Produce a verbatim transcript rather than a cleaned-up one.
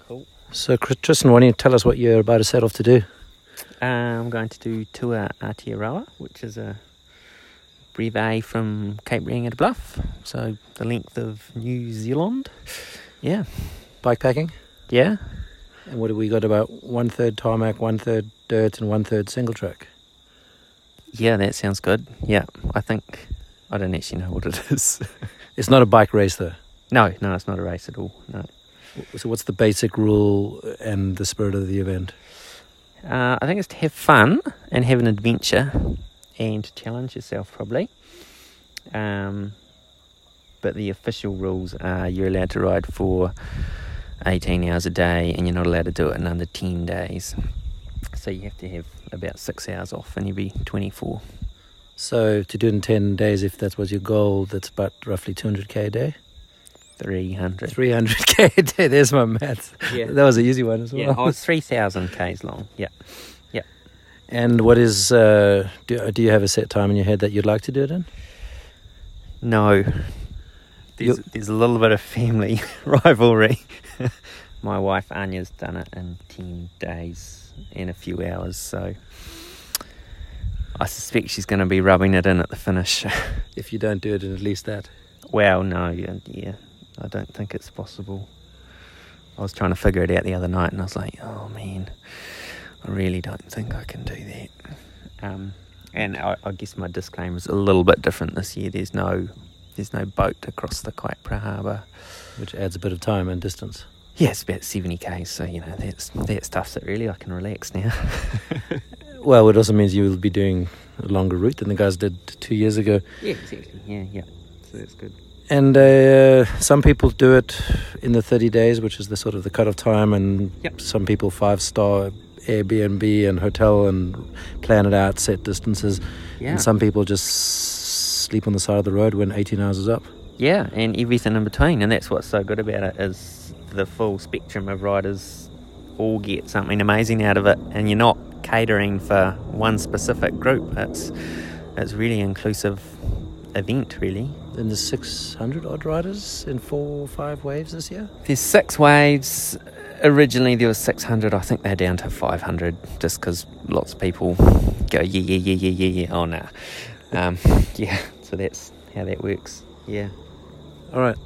Cool. So, Tristan, why don't you tell us what you're about to set off to do? Uh, I'm going to do Tour Aotearoa, which is a brevet from Cape Reinga Bluff, so the length of New Zealand. Yeah. Bikepacking? Yeah. And what have we got, about one-third tarmac, one-third dirt, and one-third single track? Yeah, that sounds good. Yeah, I think... I don't actually know what it is. It's not a bike race, though? No, no, it's not a race at all, no. So what's the basic rule and the spirit of the event? Uh, I think it's to have fun and have an adventure and to challenge yourself, probably. Um, but the official rules are you're allowed to ride for eighteen hours a day and you're not allowed to do it in under ten days. So you have to have about six hours off and you'll be twenty-four. So to do it in ten days, if that was your goal, that's about roughly two hundred k a day? three hundred. three hundred k a day, there's my maths. Yeah. That was an easy one as well. Yeah, oh, it's three thousand k's long, yeah. Yeah. And what is, uh, do, do you have a set time in your head that you'd like to do it in? No. There's, there's a little bit of family rivalry. My wife Anya's done it in ten days and a few hours, so I suspect she's going to be rubbing it in at the finish. If you don't do it in at least that. Well, no, yeah, yeah, I don't think it's possible. I was trying to figure it out the other night and I was like, oh man, I really don't think I can do that. Um, and I, I guess my disclaimer is a little bit different this year. There's no there's no boat across the Kaipara Harbour. Which adds a bit of time and distance. Yeah, it's about seventy k's, so, you know, that's, that stuff's it really. I can relax now. Well, it also means you will be doing a longer route than the guys did two years ago. Yeah, exactly. Yeah, yeah. So that's good. And uh, some people do it in the thirty days, which is the sort of the cut-off time, and Yep. some people five-star Airbnb and hotel and plan it out, set distances. Yeah. And some people just sleep on the side of the road when eighteen hours is up. Yeah, and everything in between, and that's what's so good about it is the full spectrum of riders all get something amazing out of it, and you're not catering for one specific group. It's it's really inclusive event, really. And there's six hundred odd riders in four or five waves this year. There's six waves. Originally there was six hundred. I think they're down to five hundred just because lots of people go yeah yeah yeah yeah yeah yeah. Oh no, um, yeah. So that's how that works. Yeah. All right.